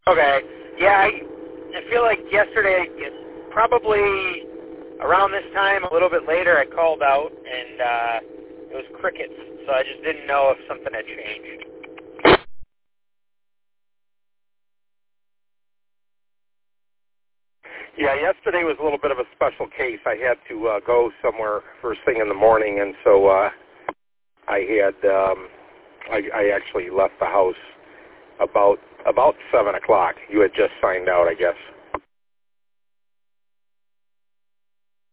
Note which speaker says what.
Speaker 1: Okay. Yeah, I feel like yesterday, probably around this time, a little bit later, I called out, and it was crickets, so I just didn't know if something had changed.
Speaker 2: Yeah, yesterday was a little bit of a special case. I had to go somewhere first thing in the morning, and so I actually left the house about 7 o'clock. You had just signed out, I guess.